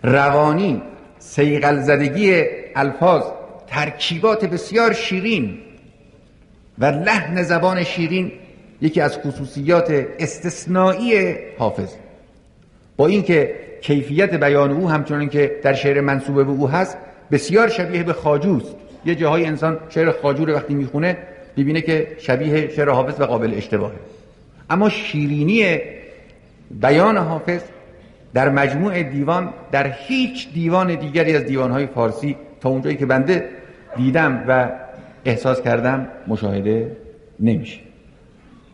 روانی، صیقل زدگی الفاظ، ترکیبات بسیار شیرین و لحن زبان شیرین یکی از خصوصیات استثنایی حافظ. با اینکه کیفیت بیان او همچنان که در شعر منسوب به او هست بسیار شبیه به خواجوست. یه جاهای انسان شعر خواجو رو وقتی میخونه ببینه که شبیه شعر حافظ و قابل اشتباهه، اما شیرینی بیان حافظ در مجموع دیوان در هیچ دیوان دیگری از دیوانهای فارسی تا اونجایی که بنده دیدم و احساس کردم مشاهده نمیشه.